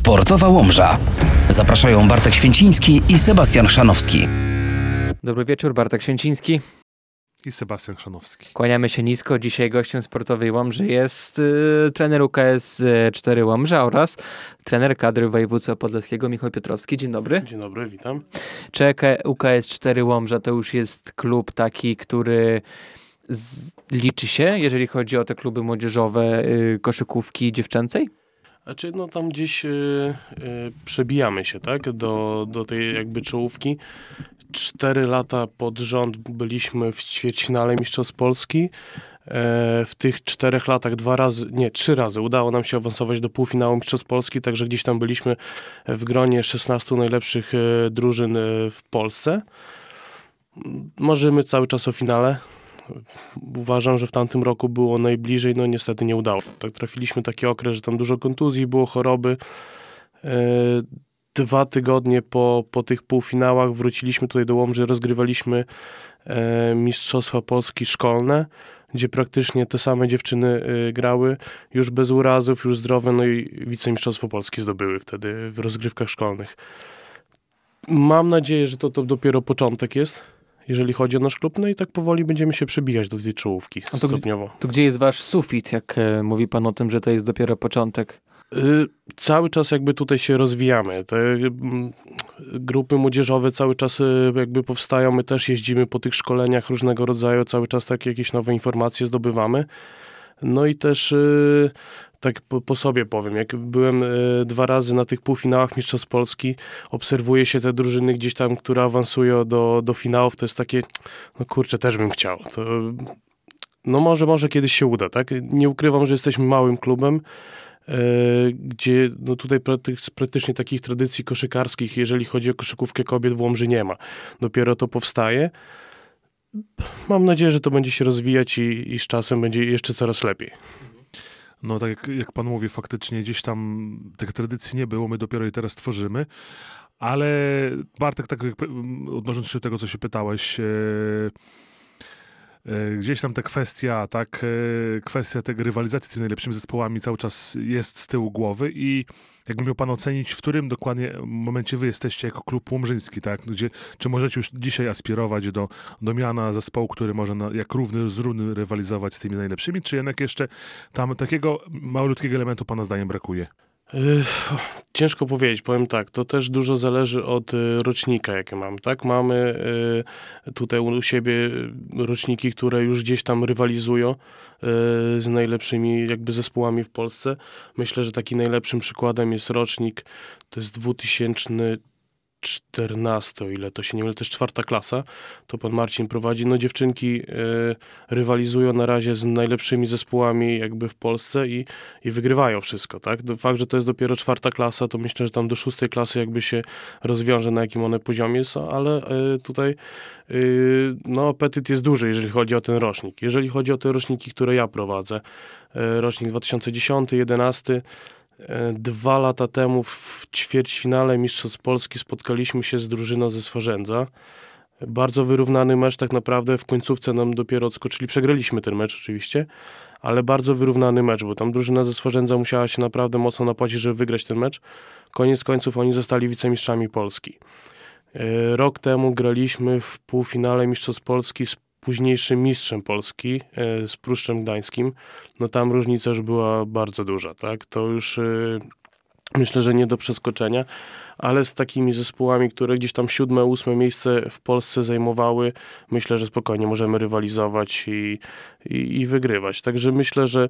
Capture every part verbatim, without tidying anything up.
Sportowa Łomża. Zapraszają Bartek Święciński i Sebastian Chrzanowski. Dobry wieczór, Bartek Święciński i Sebastian Chrzanowski. Kłaniamy się nisko. Dzisiaj gościem Sportowej Łomży jest y, trener U K S cztery Łomża oraz trener kadry województwa podlaskiego Michał Piotrowski. Dzień dobry. Dzień dobry, witam. Czy U K S cztery Łomża to już jest klub taki, który z, liczy się, jeżeli chodzi o te kluby młodzieżowe, y, koszykówki dziewczęcej? Znaczy, no tam gdzieś y, y, przebijamy się, tak, do, do tej jakby czołówki. Cztery lata pod rząd byliśmy w ćwierćfinale Mistrzostw Polski. E, w tych czterech latach dwa razy, nie, trzy razy udało nam się awansować do półfinału Mistrzostw Polski, także gdzieś tam byliśmy w gronie szesnastu najlepszych e, drużyn e, w Polsce. Marzymy cały czas o finale. Uważam, że w tamtym roku było najbliżej, no niestety nie udało. Tak trafiliśmy taki okres, że tam dużo kontuzji, było choroby. E, Dwa tygodnie po, po tych półfinałach wróciliśmy tutaj do Łomży, rozgrywaliśmy e, Mistrzostwa Polski szkolne, gdzie praktycznie te same dziewczyny e, grały, już bez urazów, już zdrowe, no i wicemistrzostwo Polski zdobyły wtedy w rozgrywkach szkolnych. Mam nadzieję, że to, to dopiero początek jest, jeżeli chodzi o nasz klub, no i tak powoli będziemy się przebijać do tej czołówki A to, stopniowo. To gdzie jest wasz sufit, jak e, mówi pan o tym, że to jest dopiero początek? Y, cały czas jakby tutaj się rozwijamy. Te y, grupy młodzieżowe cały czas y, jakby powstają. My też jeździmy po tych szkoleniach różnego rodzaju, cały czas takie jakieś nowe informacje zdobywamy. No i też y, tak po, po sobie powiem, jak byłem y, dwa razy na tych półfinałach Mistrzostw Polski, obserwuję się te drużyny gdzieś tam, które awansują do, do finałów, to jest takie, no kurczę, też bym chciał. To, no może, może kiedyś się uda, tak? Nie ukrywam, że jesteśmy małym klubem, gdzie no tutaj praktycznie takich tradycji koszykarskich, jeżeli chodzi o koszykówkę kobiet, w Łomży nie ma. Dopiero to powstaje. Mam nadzieję, że to będzie się rozwijać i, i z czasem będzie jeszcze coraz lepiej. No tak jak, jak pan mówi, faktycznie gdzieś tam tych tradycji nie było, my dopiero je teraz tworzymy, ale Bartek, tak jak, odnosząc się do tego, co się pytałeś, e, gdzieś tam ta kwestia, tak, kwestia tej rywalizacji z tymi najlepszymi zespołami cały czas jest z tyłu głowy i jakby miał pan ocenić, w którym dokładnie momencie wy jesteście jako klub łomżyński, tak, gdzie, czy możecie już dzisiaj aspirować do, do miana zespołu, który może na, jak równy z równy rywalizować z tymi najlepszymi, czy jednak jeszcze tam takiego malutkiego elementu pana zdaniem brakuje? Ciężko powiedzieć, powiem tak, to też dużo zależy od y, rocznika, jakie mam, tak? Mamy y, tutaj u siebie roczniki, które już gdzieś tam rywalizują y, z najlepszymi jakby zespołami w Polsce. Myślę, że takim najlepszym przykładem jest rocznik, to jest dwutysięczny czternasty, o ile to się nie mylę, to jest czwarta klasa, to pan Marcin prowadzi. No dziewczynki y, rywalizują na razie z najlepszymi zespołami jakby w Polsce i, i wygrywają wszystko, tak? Fakt, że to jest dopiero czwarta klasa, to myślę, że tam do szóstej klasy jakby się rozwiąże, na jakim one poziomie są, ale y, tutaj y, no apetyt jest duży, jeżeli chodzi o ten rocznik. Jeżeli chodzi o te roczniki, które ja prowadzę, y, rocznik dwa tysiące dziesiąty, jedenasty, Dwa lata temu w ćwierćfinale Mistrzostw Polski spotkaliśmy się z drużyną ze Swarzędza. Bardzo wyrównany mecz, tak naprawdę w końcówce nam dopiero odskoczyli. Przegraliśmy ten mecz oczywiście, ale bardzo wyrównany mecz, bo tam drużyna ze Swarzędza musiała się naprawdę mocno napłacić, żeby wygrać ten mecz. Koniec końców oni zostali wicemistrzami Polski. Rok temu graliśmy w półfinale Mistrzostw Polski z późniejszym mistrzem Polski, e, z Pruszczem Gdańskim. No tam różnica już była bardzo duża, tak? To już e, myślę, że nie do przeskoczenia, ale z takimi zespołami, które gdzieś tam siódme, ósme miejsce w Polsce zajmowały, myślę, że spokojnie możemy rywalizować i, i, i wygrywać. Także myślę, że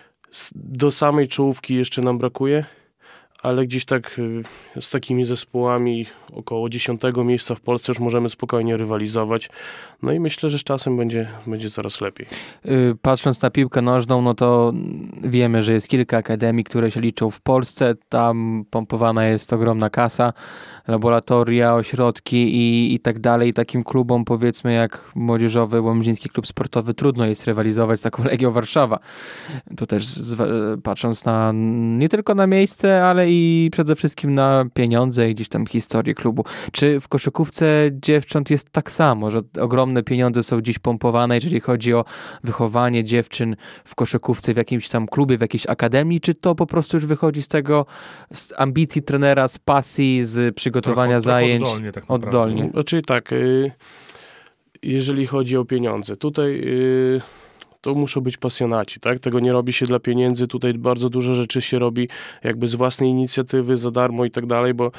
do samej czołówki jeszcze nam brakuje, ale gdzieś tak z takimi zespołami około dziesiątego miejsca w Polsce już możemy spokojnie rywalizować. No i myślę, że z czasem będzie, będzie coraz lepiej. Patrząc na piłkę nożną, no to wiemy, że jest kilka akademii, które się liczą w Polsce. Tam pompowana jest ogromna kasa, laboratoria, ośrodki i, i tak dalej. Takim klubom, powiedzmy, jak Młodzieżowy Łomżyński Klub Sportowy, trudno jest rywalizować z taką Legią Warszawa. To też z, patrząc na nie tylko na miejsce, ale i i przede wszystkim na pieniądze i gdzieś tam historię klubu. Czy w koszykówce dziewcząt jest tak samo, że ogromne pieniądze są dziś pompowane, jeżeli chodzi o wychowanie dziewczyn w koszykówce w jakimś tam klubie, w jakiejś akademii, czy to po prostu już wychodzi z tego, z ambicji trenera, z pasji, z przygotowania Trochę- trochę zajęć? oddolnie tak naprawdę. Oddolnie. Znaczy tak, y, jeżeli chodzi o pieniądze, tutaj y, to muszą być pasjonaci, tak? Tego nie robi się dla pieniędzy, tutaj bardzo dużo rzeczy się robi jakby z własnej inicjatywy, za darmo i tak dalej, bo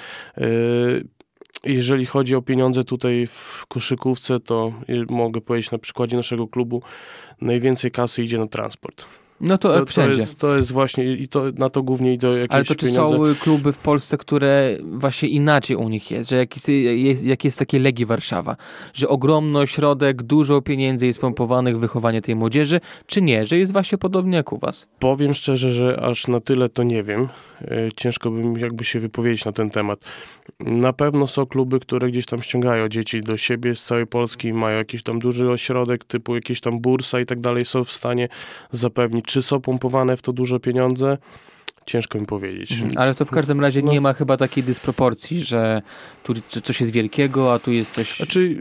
y, jeżeli chodzi o pieniądze tutaj w koszykówce, to y, mogę powiedzieć na przykładzie naszego klubu, najwięcej kasy idzie na transport. No to, To, to, wszędzie. jest, to jest właśnie, i to, na to głównie idą jakieś Ale to czy pieniądze. są kluby w Polsce, które właśnie inaczej u nich jest, że jak jest, jest, jak jest takie Legii Warszawa, że ogromny ośrodek, dużo pieniędzy jest pompowanych w wychowanie tej młodzieży, czy nie, że jest właśnie podobnie jak u was? Powiem szczerze, że aż na tyle to nie wiem. E, Ciężko bym jakby się wypowiedzieć na ten temat. Na pewno są kluby, które gdzieś tam ściągają dzieci do siebie z całej Polski, mają jakiś tam duży ośrodek, typu jakieś tam bursa i tak dalej, są w stanie zapewnić. Czy są pompowane w to dużo pieniądze? Ciężko mi powiedzieć. Ale to w każdym razie No. nie ma chyba takiej dysproporcji, że tu coś jest wielkiego, a tu jest coś... Znaczy,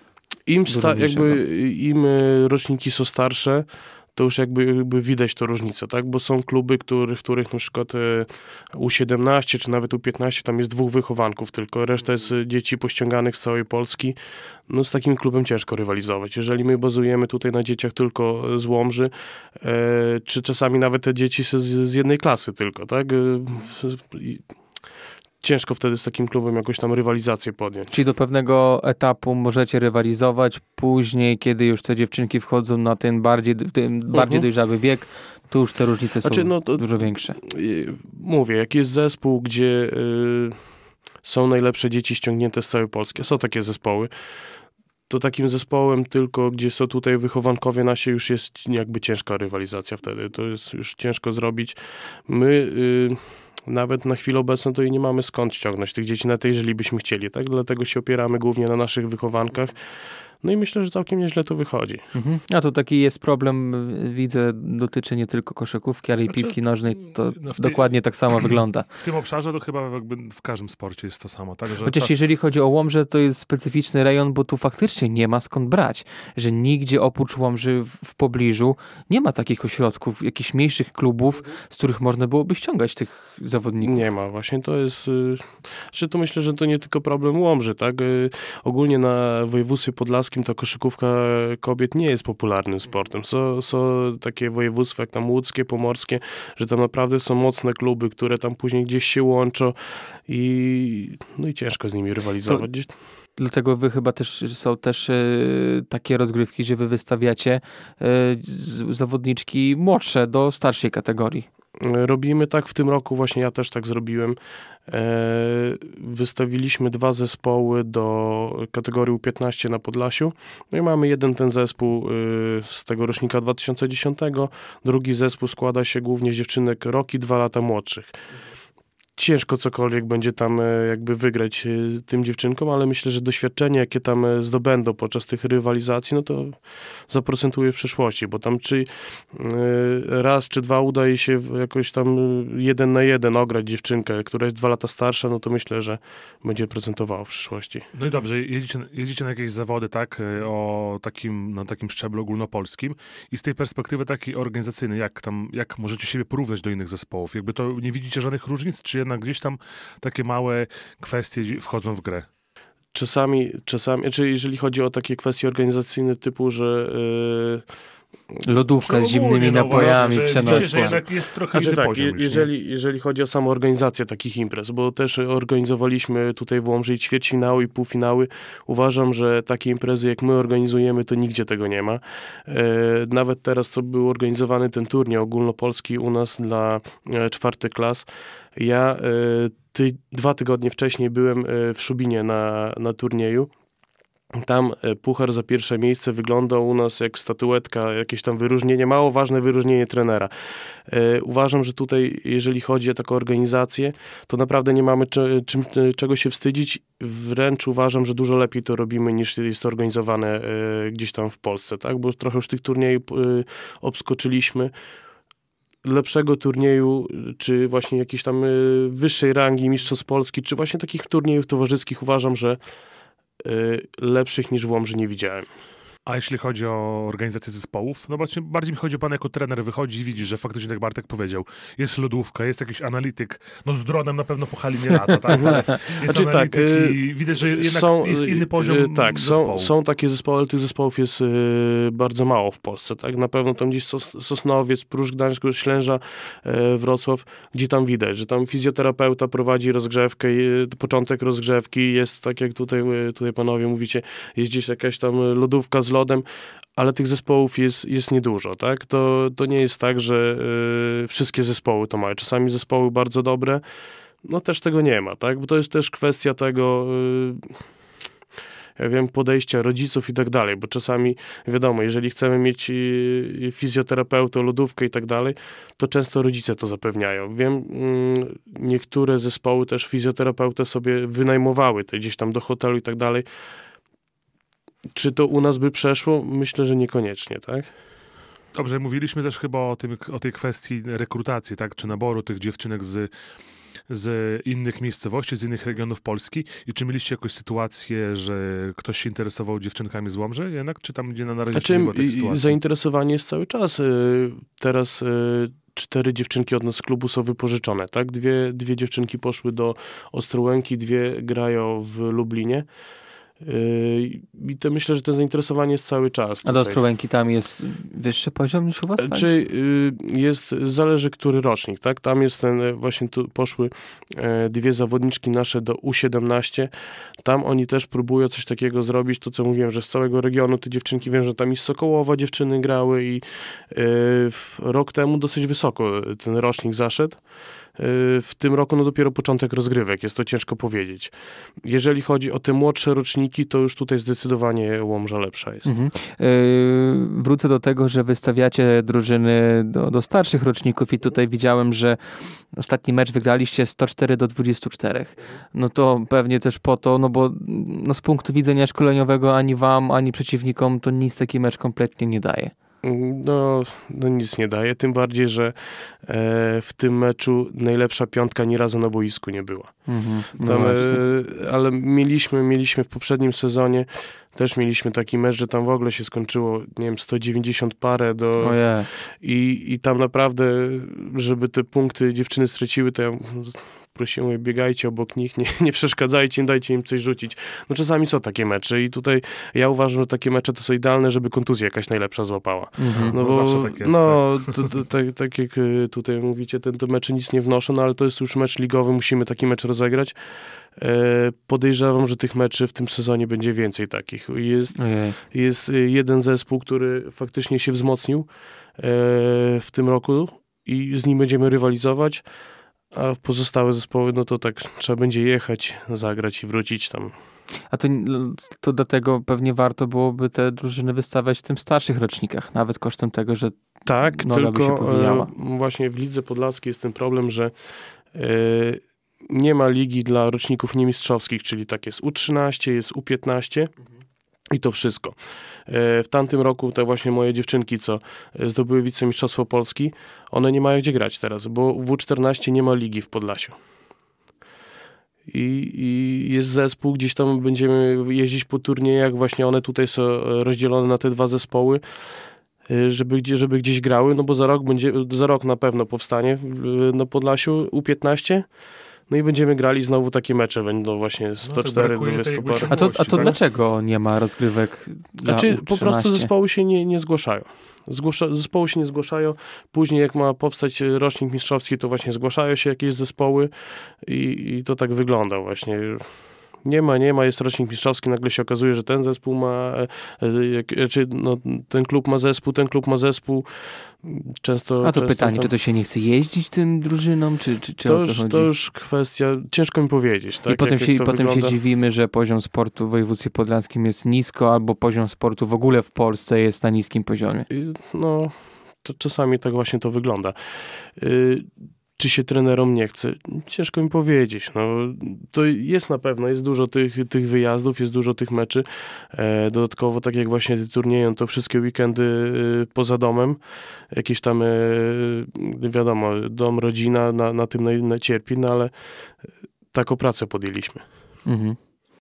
im, sta, mniejszego. jakby, im e, roczniki są starsze, to już jakby, jakby widać to różnicę, tak? Bo są kluby, który, w których na przykład e, U siedemnaście czy nawet U piętnaście tam jest dwóch wychowanków tylko, reszta jest e, dzieci pościąganych z całej Polski. No z takim klubem ciężko rywalizować. Jeżeli my bazujemy tutaj na dzieciach tylko z Łomży, e, czy czasami nawet te dzieci z, z jednej klasy tylko, tak? E, w, i, ciężko wtedy z takim klubem jakąś tam rywalizację podjąć. Czyli do pewnego etapu możecie rywalizować, później, kiedy już te dziewczynki wchodzą na ten bardziej, ten bardziej Mhm. dojrzały wiek, to już te różnice są Znaczy, no to- dużo większe. I Mówię, jak jest zespół, gdzie y, są najlepsze dzieci ściągnięte z całej Polski, są takie zespoły, to takim zespołem tylko, gdzie są tutaj wychowankowie nasi, już jest jakby ciężka rywalizacja wtedy. To jest już ciężko zrobić. My y, nawet na chwilę obecną to i nie mamy skąd ściągnąć tych dzieci, na tej, jeżeli byśmy chcieli, tak? Dlatego się opieramy głównie na naszych wychowankach. No i myślę, że całkiem nieźle to wychodzi. Mhm. A to taki jest problem, widzę, dotyczy nie tylko koszykówki, ale i Znaczy, piłki nożnej, to no w tej- dokładnie tak samo wygląda. W tym obszarze to chyba jakby w każdym sporcie jest to samo, tak? Że Chociaż to, jeżeli chodzi o Łomżę, to jest specyficzny rejon, bo tu faktycznie nie ma skąd brać, że nigdzie oprócz Łomży w, w pobliżu nie ma takich ośrodków, jakichś mniejszych klubów, z których można byłoby ściągać tych zawodników. Nie ma, właśnie to jest, y, znaczy to myślę, że to nie tylko problem Łomży, tak? Y, Ogólnie na województwie podlaskim ta koszykówka kobiet nie jest popularnym sportem. Są, są takie województwa jak tam łódzkie, pomorskie, że tam naprawdę są mocne kluby, które tam później gdzieś się łączą i no i ciężko z nimi rywalizować. Gdzieś- Dlatego wy chyba też są też e, takie rozgrywki, że wy wystawiacie e, z- zawodniczki młodsze do starszej kategorii. Robimy tak w tym roku, właśnie ja też tak zrobiłem. E, wystawiliśmy dwa zespoły do kategorii U piętnaście na Podlasiu. No i mamy jeden ten zespół y, z tego rocznika dwa tysiące dziesiątego. Drugi zespół składa się głównie z dziewczynek rok i dwa lata młodszych. Ciężko cokolwiek będzie tam e, jakby wygrać e, tym dziewczynkom, ale myślę, że doświadczenie, jakie tam e, zdobędą podczas tych rywalizacji, no to zaprocentuje w przyszłości, bo tam czy e, raz czy dwa udaje się w- jakoś tam e, jeden na jeden ograć dziewczynkę, która jest dwa lata starsza, no to myślę, że będzie procentowało w przyszłości. No i dobrze, jedziecie, jedziecie na jakieś zawody, tak, y, o takim, na takim szczeblu ogólnopolskim i z tej perspektywy takiej organizacyjnej, jak tam, jak możecie siebie porównać do innych zespołów? Jakby to nie widzicie żadnych różnic, czy jednak gdzieś tam takie małe kwestie dzi- wchodzą w grę? Czasami, czasami, znaczy jeżeli chodzi o takie kwestie organizacyjne typu, że e, Lodówka z Ogólnie, zimnymi no napojami, właśnie, że widzicie, że przenośna. jednak jest trochę Znaczy inny tak, poziom je, już, nie? jeżeli, jeżeli chodzi o samą organizację takich imprez, bo też organizowaliśmy tutaj w Łomży i ćwierćfinały i półfinały, uważam, że takie imprezy jak my organizujemy, to nigdzie tego nie ma. E, nawet teraz, co był organizowany ten turniej ogólnopolski u nas dla e, czwartych klas, ja e, ty, dwa tygodnie wcześniej byłem e, w Szubinie na, na turnieju. Tam e, puchar za pierwsze miejsce wyglądał u nas jak statuetka, jakieś tam wyróżnienie, mało ważne wyróżnienie trenera. E, uważam, że tutaj, jeżeli chodzi o taką organizację, to naprawdę nie mamy cze, czym, e, czego się wstydzić. Wręcz uważam, że dużo lepiej to robimy, niż jest to organizowane e, gdzieś tam w Polsce, tak? Bo trochę już tych turniejów e, obskoczyliśmy. lepszego turnieju, czy właśnie jakiejś tam y, wyższej rangi Mistrzostw Polski, czy właśnie takich turniejów towarzyskich uważam, że y, lepszych niż w Łomży nie widziałem. A jeśli chodzi o organizację zespołów, no właśnie bardziej mi chodzi o pan jako trener, wychodzi i widzi, że faktycznie, tak Bartek powiedział, jest lodówka, jest jakiś analityk, no z dronem na pewno po hali nie lata, tak? Ale jest Znaczy, analityk tak, i widać, że jednak są, jest inny poziom y, Tak, zespołu. są, są takie zespoły, ale tych zespołów jest y, bardzo mało w Polsce, tak? Na pewno tam gdzieś Sos, Sosnowiec, Pruszcz, Gdańsk, Ślęża, y, Wrocław, gdzie tam widać, że tam fizjoterapeuta prowadzi rozgrzewkę, y, początek rozgrzewki, jest tak jak tutaj, y, tutaj panowie mówicie, jest gdzieś jakaś tam lodówka z lodem, ale tych zespołów jest, jest niedużo, tak? To, to nie jest tak, że y, wszystkie zespoły to mają. Czasami zespoły bardzo dobre, no też tego nie ma, tak? Bo to jest też kwestia tego, y, ja wiem, podejścia rodziców i tak dalej, bo czasami, wiadomo, jeżeli chcemy mieć y, fizjoterapeutę, lodówkę i tak dalej, to często rodzice to zapewniają. Wiem, y, niektóre zespoły też fizjoterapeutę sobie wynajmowały, to gdzieś tam do hotelu i tak dalej. Czy to u nas by przeszło? Myślę, że niekoniecznie, tak? Dobrze, mówiliśmy też chyba o, tym, o tej kwestii rekrutacji, tak? Czy naboru tych dziewczynek z, z innych miejscowości, z innych regionów Polski. I czy mieliście jakąś sytuację, że ktoś się interesował dziewczynkami z Łomży jednak? Czy tam gdzie na razie znaczy, nie było tej sytuacji? Zainteresowanie jest cały czas. Teraz cztery dziewczynki od nas z klubu są wypożyczone, tak? Dwie, dwie dziewczynki poszły do Ostrołęki, dwie grają w Lublinie. I to myślę, że to zainteresowanie jest cały czas. A do Ostrołęki tam jest wyższy poziom niż u was? Tak? Czy jest, zależy który rocznik, tak? Tam jest ten, właśnie tu poszły dwie zawodniczki nasze do U siedemnaście. Tam oni też próbują coś takiego zrobić, to co mówiłem, że z całego regionu te dziewczynki, wiem, że tam i z Sokołowa dziewczyny grały i rok temu dosyć wysoko ten rocznik zaszedł. W tym roku no dopiero początek rozgrywek, jest to ciężko powiedzieć. Jeżeli chodzi o te młodsze roczniki, to już tutaj zdecydowanie Łomża lepsza jest. Mhm. Yy, wrócę do tego, że wystawiacie drużyny do, do starszych roczników i tutaj widziałem, że ostatni mecz wygraliście sto cztery do dwudziestu czterech. No to pewnie też po to, no bo no z punktu widzenia szkoleniowego ani wam, ani przeciwnikom to nic taki mecz kompletnie nie daje. No, no nic nie daje, tym bardziej, że e, w tym meczu najlepsza piątka ani razu na boisku nie była. Mhm, no tam, e, ale mieliśmy, mieliśmy w poprzednim sezonie, też mieliśmy taki mecz, że tam w ogóle się skończyło, nie wiem, sto dziewięćdziesiąt parę do... Ojej. I, I tam naprawdę, żeby te punkty dziewczyny straciły, to ja prosiłem, biegajcie obok nich, nie, nie przeszkadzajcie im, dajcie im coś rzucić. No czasami są takie mecze i tutaj ja uważam, że takie mecze to są idealne, żeby kontuzja jakaś najlepsza złapała. Mhm. No No bo, zawsze tak jest, no, to, to, tak, tak jak tutaj mówicie, ten, te mecze nic nie wnoszą, no ale to jest już mecz ligowy, musimy taki mecz rozegrać. E, podejrzewam, że tych meczy w tym sezonie będzie więcej takich. Jest, jest jeden zespół, który faktycznie się wzmocnił e, w tym roku i z nim będziemy rywalizować. A pozostałe zespoły, no to tak trzeba będzie jechać, zagrać i wrócić tam. A to, to dlatego pewnie warto byłoby te drużyny wystawiać w tym starszych rocznikach, nawet kosztem tego, że tak, noga by się tylko powijała. e, właśnie w Lidze Podlaskiej jest ten problem, że e, nie ma ligi dla roczników niemistrzowskich, czyli tak jest U trzynaście, jest U piętnaście. Mhm. I to wszystko. W tamtym roku te właśnie moje dziewczynki, co zdobyły wicemistrzostwo Polski, one nie mają gdzie grać teraz, bo w U czternaście nie ma ligi w Podlasiu. I, i jest zespół, gdzieś tam będziemy jeździć po turniejach, właśnie one tutaj są rozdzielone na te dwa zespoły, żeby, żeby gdzieś grały, no bo za rok będzie, za rok na pewno powstanie na Podlasiu U piętnaście. No i będziemy grali znowu takie mecze, będą właśnie sto cztery do dwudziestu parę. A to, a to tak? dlaczego nie ma rozgrywek dla Znaczy U trzynaście? po prostu zespoły się nie, nie zgłaszają. Zgłasza, zespoły się nie zgłaszają. Później jak ma powstać rocznik mistrzowski, to właśnie zgłaszają się jakieś zespoły i, i to tak wygląda właśnie. Nie ma, nie ma, jest rocznik mistrzowski, nagle się okazuje, że ten zespół ma, czy no, ten klub ma zespół, ten klub ma zespół. Często, A to często pytanie, tam... czy to się nie chce jeździć tym drużynom, czy, czy, czy to o co już, chodzi? To już kwestia, ciężko mi powiedzieć. Tak? I potem, jak, się, jak to potem się wygląda. dziwimy, że poziom sportu w województwie podlaskim jest nisko, albo poziom sportu w ogóle w Polsce jest na niskim poziomie. No, to czasami tak właśnie to wygląda. Yy, czy się trenerom nie chce? Ciężko mi powiedzieć. No, to jest na pewno, jest dużo tych, tych wyjazdów, jest dużo tych meczy. E, dodatkowo, tak jak właśnie te turnieje, to wszystkie weekendy e, poza domem. Jakieś tam, e, wiadomo, dom, rodzina na, na tym na, na cierpi, no ale taką pracę podjęliśmy. Mhm.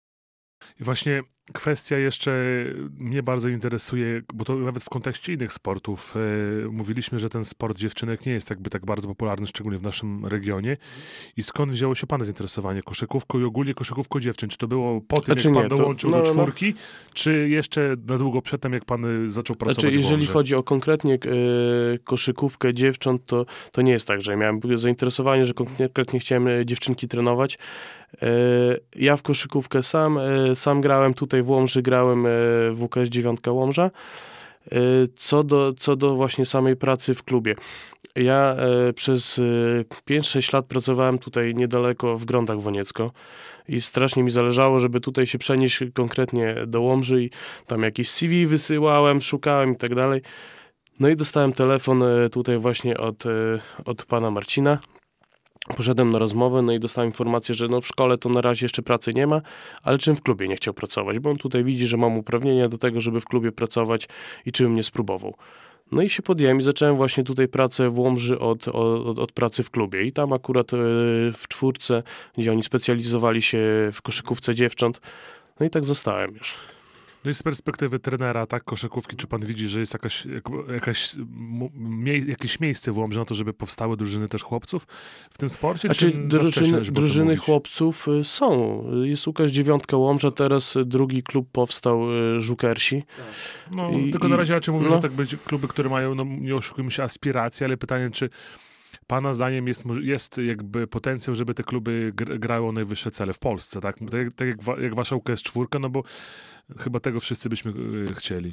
I właśnie kwestia jeszcze mnie bardzo interesuje, bo to nawet w kontekście innych sportów. E, mówiliśmy, że ten sport dziewczynek nie jest jakby tak bardzo popularny, szczególnie w naszym regionie. I skąd wzięło się pana zainteresowanie koszykówką i ogólnie koszykówką dziewczyn? Czy to było po tym, Znaczy jak pan nie, to- dołączył no, do no. czwórki, czy jeszcze na długo przedtem, jak pan y, zaczął pracować Znaczy, w jeżeli Łomży? chodzi o konkretnie e, koszykówkę dziewcząt, to, to nie jest tak, że miałem zainteresowanie, że konkretnie chciałem e, dziewczynki trenować. E, ja w koszykówkę sam, e, sam grałem, tutaj w Łomży grałem e, w W K S dziewięć Łomża. E, co, do, co do właśnie samej pracy w klubie. Ja e, przez e, pięć sześć lat pracowałem tutaj niedaleko w Grądach Woniecko i strasznie mi zależało, żeby tutaj się przenieść konkretnie do Łomży i tam jakieś C V wysyłałem, szukałem i tak dalej. No i dostałem telefon e, tutaj właśnie od, e, od pana Marcina. Poszedłem na rozmowę, no i dostałem informację, że no w szkole to na razie jeszcze pracy nie ma, ale czym w klubie nie chciał pracować, bo on tutaj widzi, że mam uprawnienia do tego, żeby w klubie pracować i czym mnie spróbował. No i się podjąłem i zacząłem właśnie tutaj pracę w Łomży od, od, od pracy w klubie. I tam akurat e, w czwórce, gdzie oni specjalizowali się w koszykówce dziewcząt. No i tak zostałem już. No i z perspektywy trenera, tak, koszykówki, czy pan widzi, że jest jakaś, jak, jakaś, mu- mie, jakieś miejsce w Łomży na to, żeby powstały drużyny też chłopców w tym sporcie? Znaczy czy za drużyny, wcześnie, żeby o tym drużyny mówić? chłopców y, są. Jest Łukasz Dziewiątka Łomża, teraz y, drugi klub powstał, y, Żukersi. No, I- tylko i- na razie raczej mówię, no. że tak będzie kluby, które mają, no nie oszukujmy się, aspiracje, ale pytanie, czy pana zdaniem jest, moż- jest jakby potencjał, żeby te kluby gr- grały o najwyższe cele w Polsce, tak? Tak, jak- tak jak, wa, jak wasza U K S czwórka, no bo chyba tego wszyscy byśmy y, chcieli.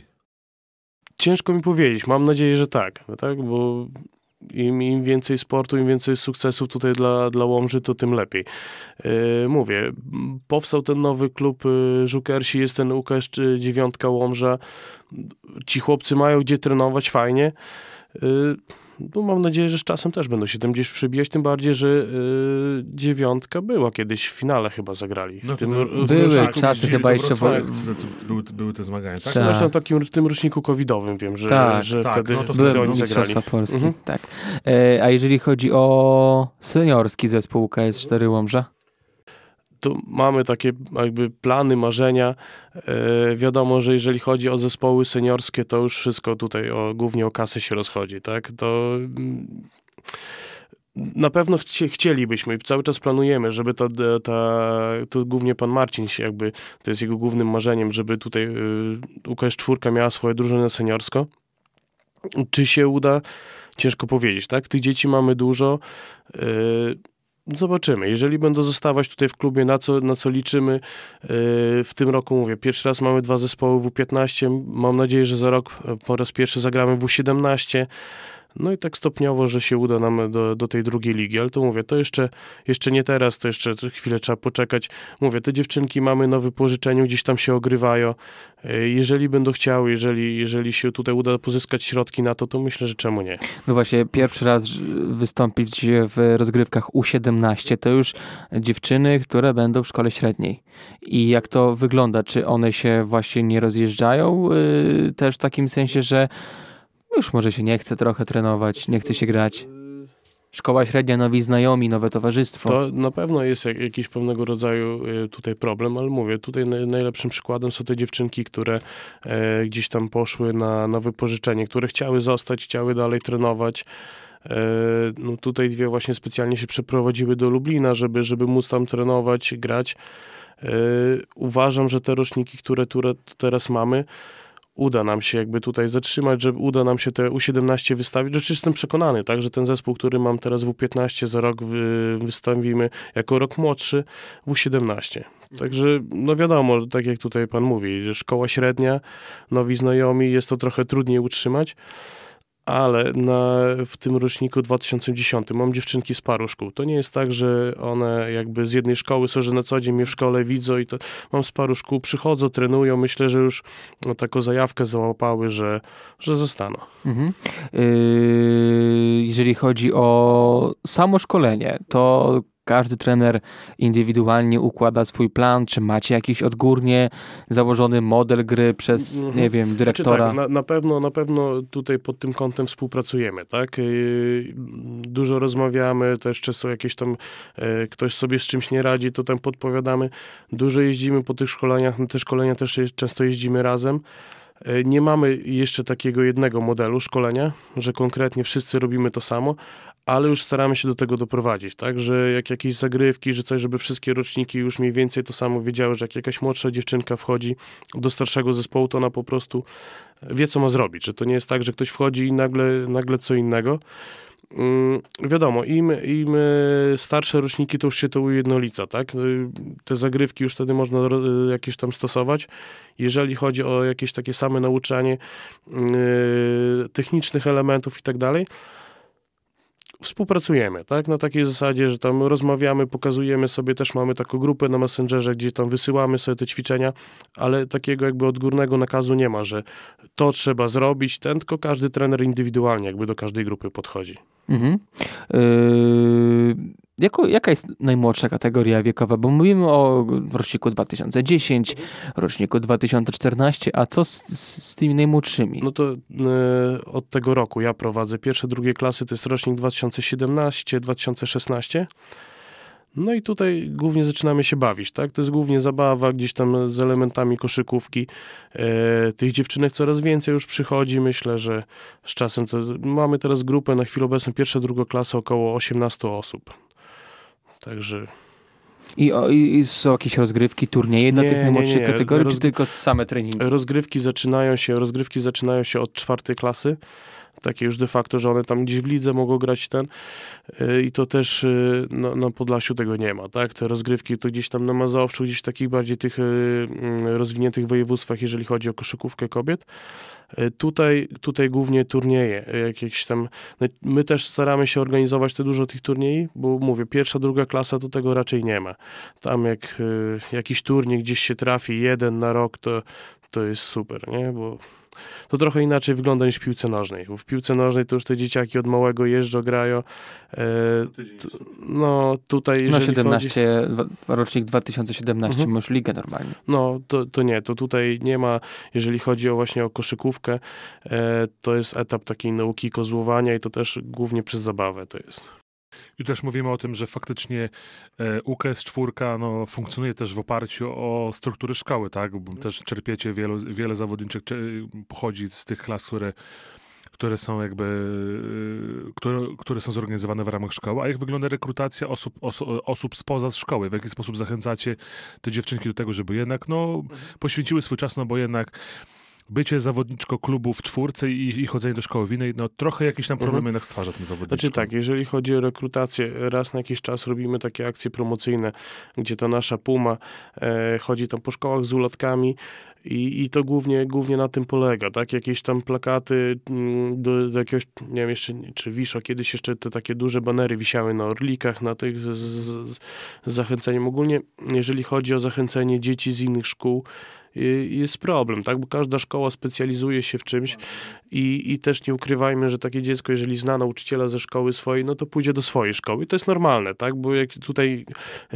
Ciężko mi powiedzieć, mam nadzieję, że tak, tak? Bo im, im więcej sportu, im więcej sukcesów tutaj dla, dla Łomży, to tym lepiej. Yy, mówię, m, powstał ten nowy klub y, Żukersi, jest ten U K S dziewięć Łomża. Ci chłopcy mają gdzie trenować fajnie. Yy, no mam nadzieję, że z czasem też będą się tam gdzieś przebijać, tym bardziej, że y, dziewiątka była kiedyś w finale chyba zagrali. W No, tym, to- w Były roczniku- czasy jeździli chyba do jeszcze Wrocławia, wo- co- co- były, były te zmagania, tak? Tak. Zresztą takim, w tym roczniku covidowym wiem, że, Tak, że tak, wtedy, no to wtedy wtedy oni oni zagrali. Mistrzostwa Polski, Mhm. tak. E, a jeżeli chodzi o seniorski zespół U K S cztery Łomża? To mamy takie jakby plany, marzenia. E, wiadomo, że jeżeli chodzi o zespoły seniorskie, to już wszystko tutaj o, głównie o kasę się rozchodzi, tak? To mm, na pewno chci, chcielibyśmy i cały czas planujemy, żeby to, ta, to głównie pan Marcin się jakby, to jest jego głównym marzeniem, żeby tutaj y, U K S czwórka miała swoją drużynę seniorsko. Czy się uda? Ciężko powiedzieć, tak? Tych dzieci mamy dużo. Y, Zobaczymy. Jeżeli będą zostawać tutaj w klubie, na co, na co liczymy, yy, w tym roku mówię, pierwszy raz mamy dwa zespoły W piętnaście, mam nadzieję, że za rok po raz pierwszy zagramy W siedemnaście, no i tak stopniowo, że się uda nam do, do tej drugiej ligi, ale to mówię, to jeszcze, jeszcze nie teraz, to jeszcze chwilę trzeba poczekać. Mówię, te dziewczynki mamy na wypożyczeniu, gdzieś tam się ogrywają. Yy, jeżeli będą chciały, jeżeli, jeżeli się tutaj uda pozyskać środki na to, to myślę, że czemu nie. No właśnie, pierwszy raz wystąpić w rozgrywkach U siedemnaście to już dziewczyny, które będą w szkole średniej. I jak to wygląda? Czy one się właśnie nie rozjeżdżają? Yy, też w takim sensie, że już może się nie chce trochę trenować, nie chce się grać. Szkoła średnia, nowi znajomi, nowe towarzystwo. To na pewno jest jak, jakiś pewnego rodzaju y, tutaj problem, ale mówię, tutaj naj, najlepszym przykładem są te dziewczynki, które e, gdzieś tam poszły na, na wypożyczenie, które chciały zostać, chciały dalej trenować. E, no tutaj dwie właśnie specjalnie się przeprowadziły do Lublina, żeby, żeby móc tam trenować, grać. E, uważam, że te roczniki, które tu teraz mamy, uda nam się jakby tutaj zatrzymać, że uda nam się te U siedemnaście wystawić. Rzeczywiście jestem przekonany, tak, że ten zespół, który mam teraz w U piętnaście, za rok wy, wystawimy jako rok młodszy w U siedemnaście. Także, no wiadomo, tak jak tutaj pan mówi, że szkoła średnia, nowi znajomi, jest to trochę trudniej utrzymać, ale na, w tym roczniku dwa tysiące dziesiątym mam dziewczynki z paru szkół. To nie jest tak, że one jakby z jednej szkoły są, że na co dzień mnie w szkole widzą i to mam z paru szkół, przychodzą, trenują, myślę, że już no, taką zajawkę załapały, że, że zostaną. Mhm. Yy, jeżeli chodzi o samo szkolenie, to każdy trener indywidualnie układa swój plan, czy macie jakiś odgórnie założony model gry przez, mhm. nie wiem, dyrektora? Znaczy tak, na, na pewno, na pewno tutaj pod tym kątem współpracujemy, tak? Yy, dużo rozmawiamy, też często jakieś tam yy, ktoś sobie z czymś nie radzi, to tam podpowiadamy. Dużo jeździmy po tych szkoleniach, na te szkolenia też je, często jeździmy razem. Nie mamy jeszcze takiego jednego modelu szkolenia, że konkretnie wszyscy robimy to samo, ale już staramy się do tego doprowadzić, tak, że jak jakieś zagrywki, że coś, żeby wszystkie roczniki już mniej więcej to samo wiedziały, że jak jakaś młodsza dziewczynka wchodzi do starszego zespołu, to ona po prostu wie, co ma zrobić, że to nie jest tak, że ktoś wchodzi i nagle, nagle co innego. Hmm, wiadomo, im, im starsze roczniki, to już się to ujednolica, tak? Te zagrywki już wtedy można jakieś tam stosować. Jeżeli chodzi o jakieś takie same nauczanie yy, technicznych elementów i tak dalej, współpracujemy, tak? Na takiej zasadzie, że tam rozmawiamy, pokazujemy sobie, też mamy taką grupę na Messengerze, gdzie tam wysyłamy sobie te ćwiczenia, ale takiego jakby odgórnego nakazu nie ma, że to trzeba zrobić, ten, tylko każdy trener indywidualnie jakby do każdej grupy podchodzi. Mhm. Yy, jako, jaka jest najmłodsza kategoria wiekowa? Bo mówimy o roczniku dwa tysiące dziesiątym, roczniku dwa tysiące czternastym, a co z, z, z tymi najmłodszymi? No to y, od tego roku ja prowadzę pierwsze, drugie klasy, to jest rocznik dwa tysiące siedemnasty, dwa tysiące szesnasty. No i tutaj głównie zaczynamy się bawić, tak? To jest głównie zabawa, gdzieś tam z elementami koszykówki. E, tych dziewczynek coraz więcej już przychodzi, myślę, że z czasem to mamy teraz grupę na chwilę obecną, pierwsza, druga klasa, około osiemnaście osób. Także... I, o, I są jakieś rozgrywki, turnieje dla nie, tych najmłodszych nie, nie. kategorii, Roz... czy tylko same treningi? Rozgrywki zaczynają się, rozgrywki zaczynają się od czwartej klasy. Takie już de facto, że one tam gdzieś w lidze mogą grać ten yy, i to też yy, na, na Podlasiu tego nie ma, tak? Te rozgrywki to gdzieś tam na Mazowszu, gdzieś w takich bardziej tych yy, rozwiniętych województwach, jeżeli chodzi o koszykówkę kobiet. Yy, tutaj, tutaj głównie turnieje, yy, jakieś tam, no, my też staramy się organizować te dużo tych turniej, bo mówię, pierwsza, druga klasa to tego raczej nie ma. Tam jak yy, jakiś turniej gdzieś się trafi, jeden na rok, to, to jest super, nie? Bo to trochę inaczej wygląda niż w piłce nożnej. Bo w piłce nożnej to już te dzieciaki od małego jeżdżą, grają. E, t, no tutaj jeżeli No siedemnaście, chodzi... rocznik dwa tysiące siedemnasty, mhm. masz ligę normalnie. No to, to nie, to tutaj nie ma, jeżeli chodzi o właśnie o koszykówkę, e, to jest etap takiej nauki kozłowania i to też głównie przez zabawę to jest. I też mówimy o tym, że faktycznie e, U K S cztery no, funkcjonuje też w oparciu o struktury szkoły, tak? Bo też czerpiecie, wielu, wiele zawodniczek pochodzi z tych klas, które, które są jakby, e, które, które są zorganizowane w ramach szkoły. A jak wygląda rekrutacja osób, oso, osób spoza szkoły? W jaki sposób zachęcacie te dziewczynki do tego, żeby jednak no, poświęciły swój czas, no bo jednak bycie zawodniczką klubu w czwórce i, i chodzenie do szkoły w innej, no trochę jakieś tam problemy mhm. jednak stwarza tym zawodniczkom. Znaczy tak, jeżeli chodzi o rekrutację, raz na jakiś czas robimy takie akcje promocyjne, gdzie ta nasza Puma e, chodzi tam po szkołach z ulotkami i, i to głównie, głównie na tym polega, tak? Jakieś tam plakaty do, do jakiegoś, nie wiem jeszcze, czy Wiszo, kiedyś jeszcze te takie duże banery wisiały na orlikach, na tych z, z, z zachęceniem. Ogólnie, jeżeli chodzi o zachęcenie dzieci z innych szkół, jest problem, tak? Bo każda szkoła specjalizuje się w czymś i, i też nie ukrywajmy, że takie dziecko, jeżeli zna nauczyciela ze szkoły swojej, no to pójdzie do swojej szkoły. I to jest normalne, tak? Bo jak tutaj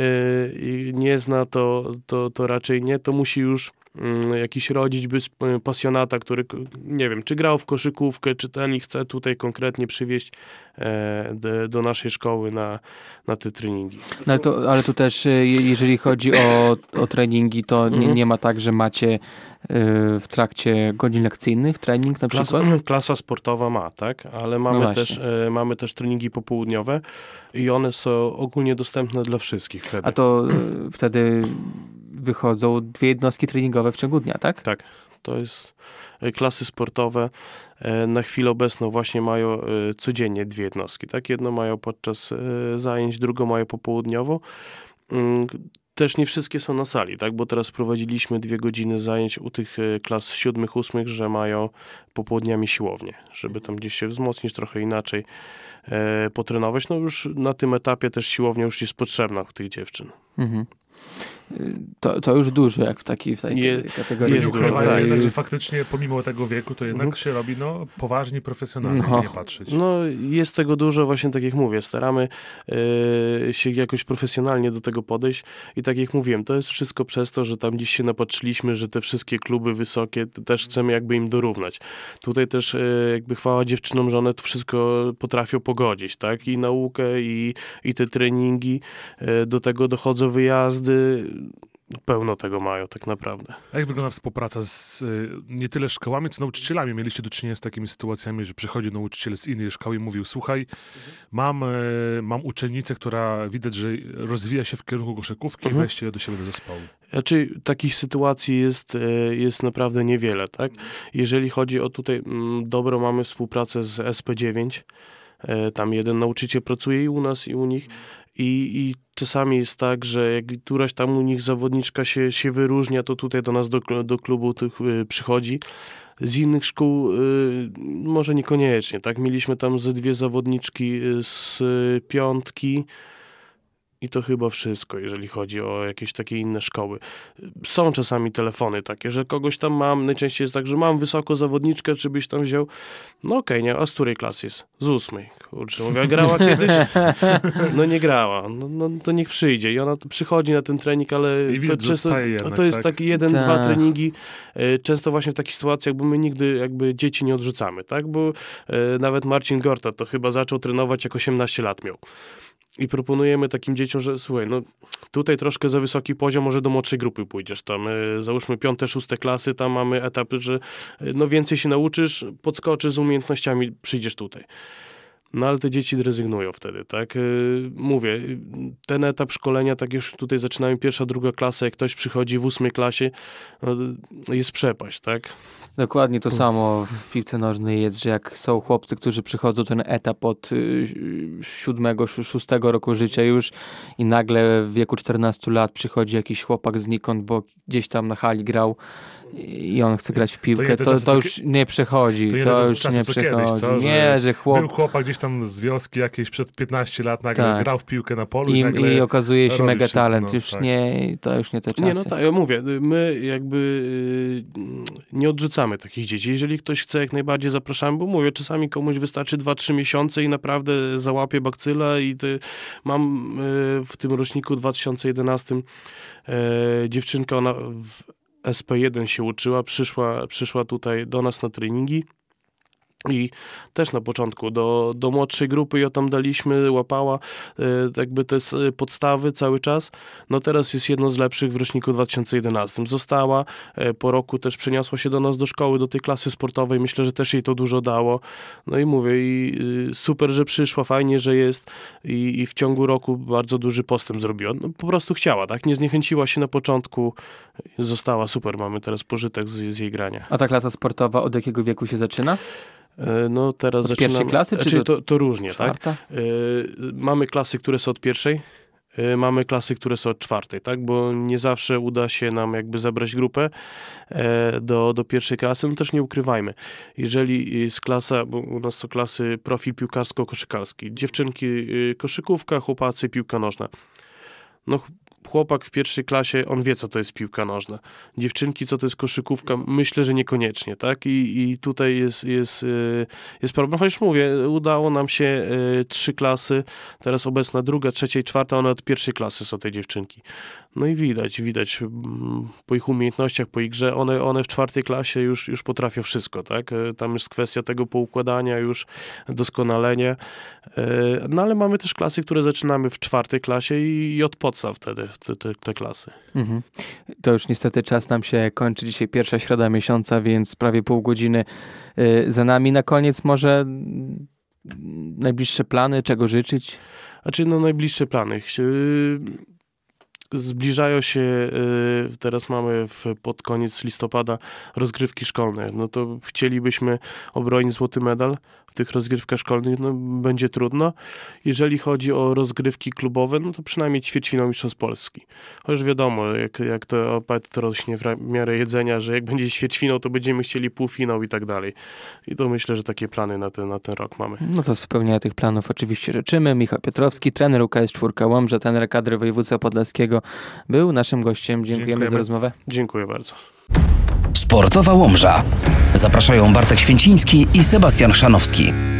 yy, nie zna, to, to, to raczej nie, to musi już jakiś rodzic by pasjonata, który, nie wiem, czy grał w koszykówkę, czy ten i chce tutaj konkretnie przywieźć e, do, do naszej szkoły na, na te treningi. No ale, to, ale tu też, jeżeli chodzi o, o treningi, to mhm. nie, nie ma tak, że macie y, w trakcie godzin lekcyjnych trening na przykład? Klasa, klasa sportowa ma, tak? Ale mamy, no też, e, mamy też treningi popołudniowe i one są ogólnie dostępne dla wszystkich wtedy. A to y, wtedy wychodzą dwie jednostki treningowe w ciągu dnia, tak? Tak, to jest klasy sportowe. Na chwilę obecną właśnie mają codziennie dwie jednostki, tak? Jedno mają podczas zajęć, drugą mają popołudniowo. też nie wszystkie są na sali, tak? Bo teraz prowadziliśmy dwie godziny zajęć u tych klas siódmych, ósmych, że mają popołudniami siłownię, żeby tam gdzieś się wzmocnić trochę inaczej, e, potrenować. No już na tym etapie też siłownia już jest potrzebna u tych dziewczyn. Mhm. To, to już dużo, jak w takiej, w takiej Je, kategorii. Nie ukrywaj, tak. jednak, że faktycznie pomimo tego wieku, to jednak Mhm. się robi no, poważnie, profesjonalnie, No. nie patrzeć. No jest tego dużo, właśnie tak jak mówię, staramy e, się jakoś profesjonalnie do tego podejść i tak jak mówiłem, to jest wszystko przez to, że tam dziś się napatrzyliśmy, że te wszystkie kluby wysokie też chcemy jakby im dorównać. Tutaj też e, jakby chwała dziewczynom, że one to wszystko potrafią pogodzić, tak? I naukę, i, i te treningi, e, do tego dochodzą wyjazdy, pełno tego mają tak naprawdę. A jak wygląda współpraca z y, nie tyle szkołami, co nauczycielami? Mieliście do czynienia z takimi sytuacjami, że przychodzi nauczyciel z innej szkoły i mówił, słuchaj, mam, y, mam uczennicę, która widać, że rozwija się w kierunku koszykówki, Mhm. weźcie ją do siebie do zespołu. Znaczy, takich sytuacji jest, e, jest naprawdę niewiele, tak? Jeżeli chodzi o tutaj, mm, dobro mamy współpracę z S P dziewięć, e, tam jeden nauczyciel pracuje i u nas, i u nich, i, i czasami jest tak, że jak któraś tam u nich zawodniczka się, się wyróżnia, to tutaj do nas, do, do klubu tych y, przychodzi. Z innych szkół y, może niekoniecznie, tak? Mieliśmy tam ze dwie zawodniczki z y, piątki, i to chyba wszystko, jeżeli chodzi o jakieś takie inne szkoły. Są czasami telefony takie, że kogoś tam mam, najczęściej jest tak, że mam wysoko zawodniczkę, czy byś tam wziął. No okej, okay, nie, a z której klasy jest? Z ósmej. Kurczę, mówię, a grała kiedyś? No nie grała. No, no to niech przyjdzie. I ona przychodzi na ten trening, ale I widać, to, często, jednak, to jest tak? taki jeden, Ta. dwa treningi. Często właśnie w takich sytuacjach, bo my nigdy jakby dzieci nie odrzucamy, tak? Bo nawet Marcin Gorta to chyba zaczął trenować, jak osiemnaście lat miał. I proponujemy takim dzieciom, że słuchaj, no tutaj troszkę za wysoki poziom, może do młodszej grupy pójdziesz tam, y, załóżmy piąte, szóste klasy, tam mamy etapy, że y, no więcej się nauczysz, podskoczysz z umiejętnościami, przyjdziesz tutaj. No ale te dzieci rezygnują wtedy, tak? Y, mówię, y, ten etap szkolenia, tak już tutaj zaczynamy pierwsza, druga klasa, jak ktoś przychodzi w ósmej klasie, no, jest przepaść, tak? Dokładnie to samo w piłce nożnej jest, że jak są chłopcy, którzy przychodzą ten etap od y, siódmego, szóstego roku życia już i nagle w wieku czternastu lat przychodzi jakiś chłopak znikąd, bo gdzieś tam na hali grał i on chce grać w piłkę, to, to, to już nie przechodzi. To, to to już czasy, nie co przechodzi. kiedyś, co? Że Nie, że chłop... Był chłopak gdzieś tam z wioski jakiejś przed piętnaście lat, nagle Tak. grał w piłkę na polu I, i nagle i okazuje się robi mega wszystko, talent. no, już tak. nie, to już nie te czasy. Nie, no tak, ja mówię, my jakby y, nie odrzucamy takich dzieci. Jeżeli ktoś chce, jak najbardziej zapraszamy, bo mówię, czasami komuś wystarczy dwa trzy miesiące i naprawdę załapie bakcyla i ty, mam y, w tym roczniku dwa tysiące jedenastym y, dziewczynka, ona w S P jeden się uczyła, przyszła, przyszła tutaj do nas na treningi. I też na początku do, do młodszej grupy ją tam daliśmy, łapała e, jakby te podstawy cały czas. No teraz jest jedno z lepszych w roczniku dwa tysiące jedenastym. Została, e, po roku też przeniosła się do nas do szkoły, do tej klasy sportowej. Myślę, że też jej to dużo dało. No i mówię, i y, super, że przyszła, fajnie, że jest i, i w ciągu roku bardzo duży postęp zrobiła. No, po prostu chciała, tak? Nie zniechęciła się na początku, została, super, mamy teraz pożytek z, z jej grania. A ta klasa sportowa od jakiego wieku się zaczyna? No teraz od zaczynamy, pierwszej klasy, czy znaczy, do to, to różnie, czwarta? tak? Y, mamy klasy, które są od pierwszej, y, mamy klasy, które są od czwartej, tak? Bo nie zawsze uda się nam jakby zebrać grupę y, do, do pierwszej klasy, no też nie ukrywajmy. Jeżeli jest klasa, bo u nas są klasy profil piłkarsko-koszykarski, dziewczynki y, koszykówka, chłopacy piłka nożna. No chłopak w pierwszej klasie, on wie, co to jest piłka nożna. Dziewczynki, co to jest koszykówka, myślę, że niekoniecznie, tak? I, i tutaj jest, jest, jest problem. Chociaż mówię, udało nam się trzy klasy, teraz obecna druga, trzecia i czwarta, one od pierwszej klasy są te dziewczynki. No i widać, widać po ich umiejętnościach, po ich grze, one, one w czwartej klasie już, już potrafią wszystko, tak? Tam jest kwestia tego poukładania, już doskonalenia. No ale mamy też klasy, które zaczynamy w czwartej klasie i, i od podstaw wtedy te, te, te klasy. Mhm. To już niestety czas nam się kończy. Dzisiaj pierwsza środa miesiąca, więc prawie pół godziny y, za nami. Na koniec może najbliższe plany, czego życzyć? Znaczy, no najbliższe plany. zbliżają się, y, teraz mamy w, pod koniec listopada rozgrywki szkolne, no to chcielibyśmy obronić złoty medal w tych rozgrywkach szkolnych, no będzie trudno. Jeżeli chodzi o rozgrywki klubowe, no to przynajmniej ćwierćfinał Mistrzostw Polski. Chociaż wiadomo, jak, jak to apetyt rośnie w miarę jedzenia, że jak będzie ćwierćfinał, to będziemy chcieli półfinał i tak dalej. I to myślę, że takie plany na ten, na ten rok mamy. No to spełnienia tych planów oczywiście życzymy. Michał Piotrowski, trener U K S cztery Łomża, trener kadry województwa podlaskiego, był naszym gościem. Dziękujemy, Dziękujemy za rozmowę. Dziękuję bardzo. Sportowa Łomża. Zapraszają Bartek Święciński i Sebastian Chrzanowski.